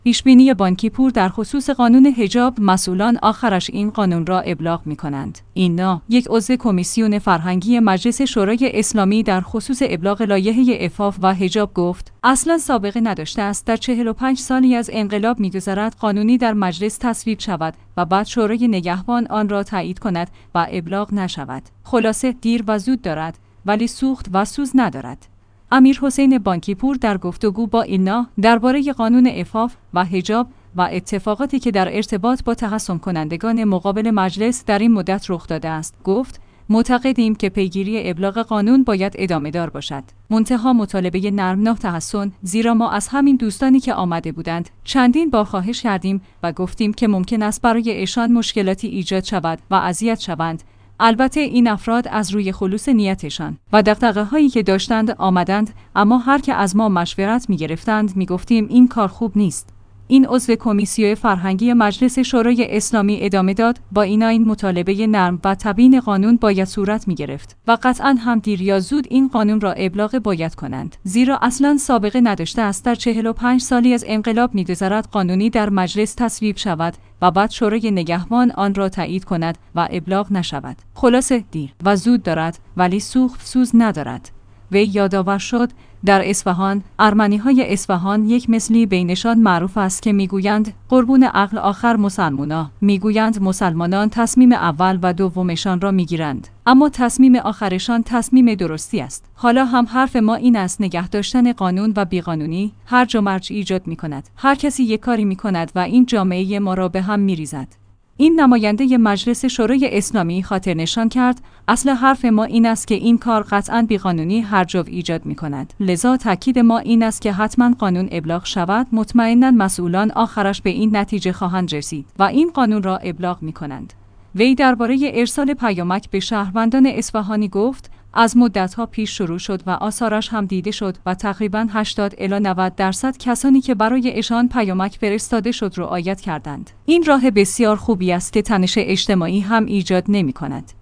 پیشبینی بان کی پور در خصوص قانون حجاب: مسئولان آخرش این قانون را ابلاغ می‌کنند. اینا یک عضو کمیسیون فرهنگی مجلس شورای اسلامی در خصوص ابلاغ لایحه عفاف و حجاب گفت اصلا سابقه نداشته است در 45 سالی از انقلاب می‌گذرد قانونی در مجلس تصویب شود و بعد شورای نگهبان آن را تایید کند و ابلاغ نشود. خلاصه دیر و زود دارد ولی سوخت و سوز ندارد. امیرحسین بان کی پور در گفتگو با اینا درباره قانون عفاف و حجاب و اتفاقاتی که در ارتباط با تحصن کنندگان مقابل مجلس در این مدت رخ داده است گفت معتقدیم که پیگیری ابلاغ قانون باید ادامه دار باشد. منتها مطالبه نرمناه تحصن، زیرا ما از همین دوستانی که آمده بودند چندین بار خواهش کردیم و گفتیم که ممکن است برای ایشان مشکلاتی ایجاد شود و اذیت شوند. البته این افراد از روی خلوص نیتشان و دغدغه‌هایی که داشتند آمدند، اما هر که از ما مشورت می‌گرفتند می‌گفتیم این کار خوب نیست. این عضو کمیسیون فرهنگی مجلس شورای اسلامی ادامه داد با این مطالبه نرم و تبیین قانون باید صورت می‌گرفت و قطعاً هم دیر یا زود این قانون را ابلاغ باید کنند، زیرا اصلاً سابقه نداشته است در 45 سالی از انقلاب می‌گذرد قانونی در مجلس تصویب شود و بعد شورای نگهبان آن را تایید کند و ابلاغ نشود. خلاصه دیر و زود دارد ولی سوخت سوز ندارد. وی یادآور شد در اصفهان، ارمنی‌های اصفهان یک مثلی بینشان معروف است که میگویند قربون عقل آخر مسلمانا، میگویند مسلمانان تصمیم اول و دومشان را میگیرند، اما تصمیم آخرشان تصمیم درستی است. حالا هم حرف ما این است نگه داشتن قانون و بیقانونی هرج و مرج ایجاد میکند. هر کسی یک کاری میکند و این جامعه ما را به هم میریزد. این نماینده مجلس شورای اسلامی خاطر نشان کرد اصل حرف ما این است که این کار قطعاً بیقانونی هرج و ایجاد می کند. لذا تاکید ما این است که حتما قانون ابلاغ شود. مطمئناً مسئولان آخرش به این نتیجه خواهند رسید و این قانون را ابلاغ می کنند. وی درباره ارسال پیامک به شهروندان اصفهانی گفت از مدت‌ها پیش شروع شد و آثارش هم دیده شد و تقریباً 80 الی 90% کسانی که برای ایشان پیامک فرستاده شد رعایت کردند. این راه بسیار خوبی است که تنش اجتماعی هم ایجاد نمی‌کند.